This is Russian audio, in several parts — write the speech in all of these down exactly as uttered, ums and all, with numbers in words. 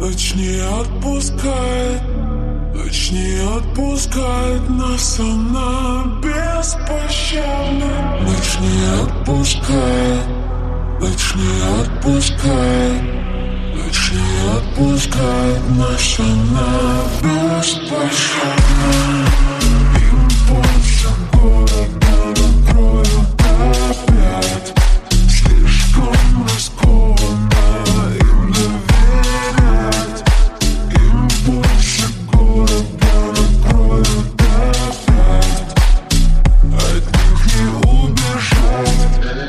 Ночь не отпускает, ночь не отпускает нас, она беспощадна. Ночь не отпускает, ночь не отпускает, ночь не отпускает нас, она беспощадна. Импульсы города накроют опять, слишком рискованно им доверять. Импульсы города накроют опять, от них не убежать.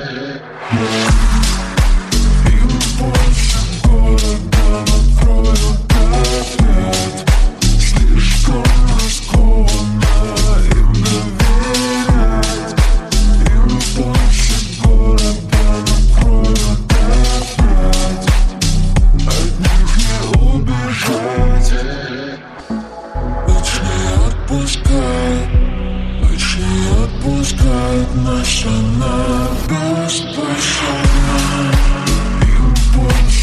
Импульсы города накроют опять, слишком рискованно им доверять. Импульсы города накроют опять, от них не убежать. Ночь не отпускает, ночь не отпускает нас, она беспощадна. Импульс